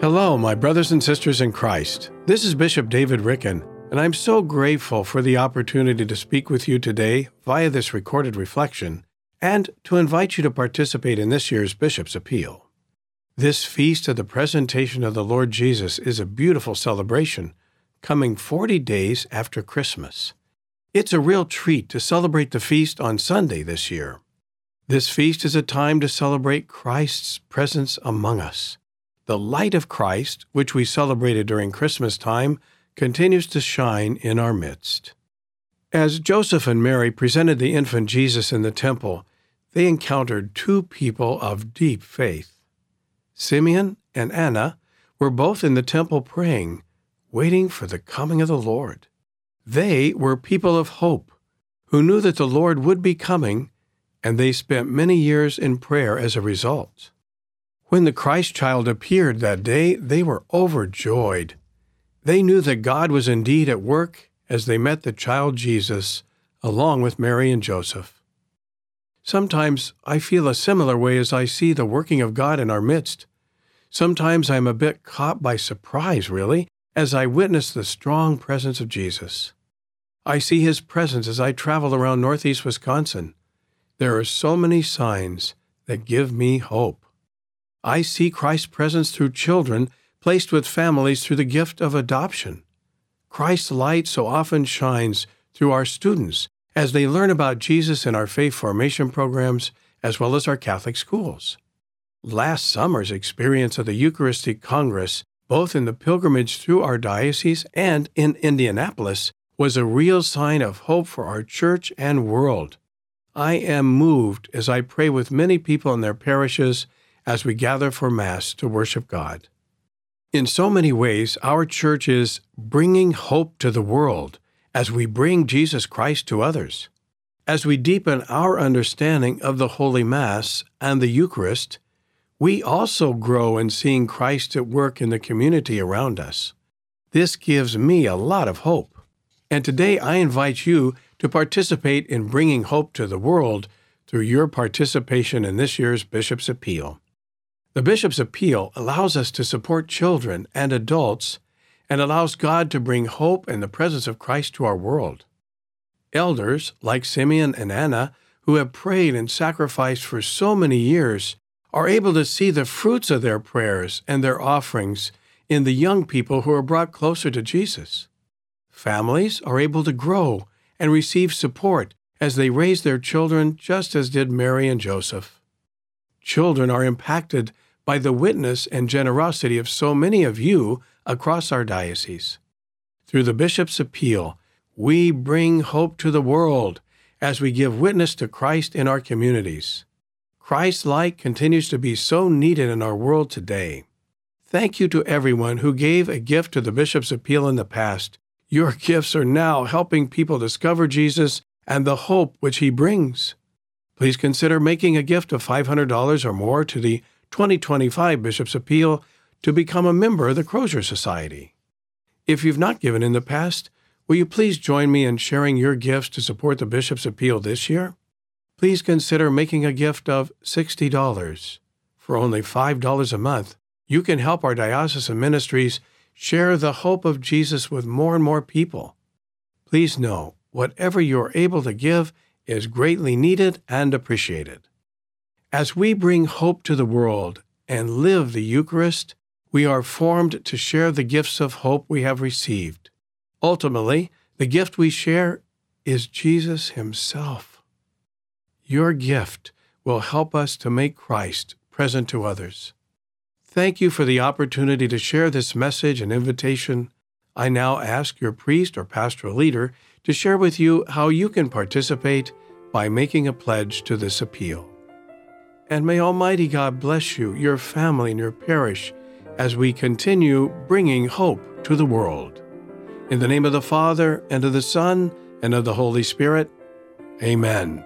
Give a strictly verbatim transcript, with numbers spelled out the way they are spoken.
Hello, my brothers and sisters in Christ. This is Bishop David Ricken, and I'm so grateful for the opportunity to speak with you today via this recorded reflection and to invite you to participate in this year's Bishop's Appeal. This feast of the presentation of the Lord Jesus is a beautiful celebration, coming forty days after Christmas. It's a real treat to celebrate the feast on Sunday this year. This feast is a time to celebrate Christ's presence among us. The light of Christ, which we celebrated during Christmas time, continues to shine in our midst. As Joseph and Mary presented the infant Jesus in the temple, they encountered two people of deep faith. Simeon and Anna were both in the temple praying, waiting for the coming of the Lord. They were people of hope, who knew that the Lord would be coming, and they spent many years in prayer as a result. When the Christ child appeared that day, they were overjoyed. They knew that God was indeed at work as they met the child Jesus, along with Mary and Joseph. Sometimes I feel a similar way as I see the working of God in our midst. Sometimes I'm a bit caught by surprise, really, as I witness the strong presence of Jesus. I see His presence as I travel around northeast Wisconsin. There are so many signs that give me hope. I see Christ's presence through children placed with families through the gift of adoption. Christ's light so often shines through our students as they learn about Jesus in our faith formation programs as well as our Catholic schools. Last summer's experience of the Eucharistic Congress, both in the pilgrimage through our diocese and in Indianapolis, was a real sign of hope for our church and world. I am moved as I pray with many people in their parishes as we gather for Mass to worship God. In so many ways, our church is bringing hope to the world as we bring Jesus Christ to others. As we deepen our understanding of the Holy Mass and the Eucharist, we also grow in seeing Christ at work in the community around us. This gives me a lot of hope. And today I invite you to participate in bringing hope to the world through your participation in this year's Bishop's Appeal. The Bishop's Appeal allows us to support children and adults and allows God to bring hope and the presence of Christ to our world. Elders, like Simeon and Anna, who have prayed and sacrificed for so many years, are able to see the fruits of their prayers and their offerings in the young people who are brought closer to Jesus. Families are able to grow and receive support as they raise their children just as did Mary and Joseph. Children are impacted by the witness and generosity of so many of you across our diocese. Through the Bishop's Appeal, we bring hope to the world as we give witness to Christ in our communities. Christ's light continues to be so needed in our world today. Thank you to everyone who gave a gift to the Bishop's Appeal in the past. Your gifts are now helping people discover Jesus and the hope which He brings. Please consider making a gift of five hundred dollars or more to the twenty twenty-five Bishop's Appeal to become a member of the Crozier Society. If you've not given in the past, will you please join me in sharing your gifts to support the Bishop's Appeal this year? Please consider making a gift of sixty dollars. For only five dollars a month, you can help our diocesan ministries share the hope of Jesus with more and more people. Please know, whatever you're able to give is greatly needed and appreciated. As we bring hope to the world and live the Eucharist, we are formed to share the gifts of hope we have received. Ultimately, the gift we share is Jesus Himself. Your gift will help us to make Christ present to others. Thank you for the opportunity to share this message and invitation. I now ask your priest or pastoral leader to share with you how you can participate by making a pledge to this appeal. And may Almighty God bless you, your family, and your parish as we continue bringing hope to the world. In the name of the Father, and of the Son, and of the Holy Spirit, Amen.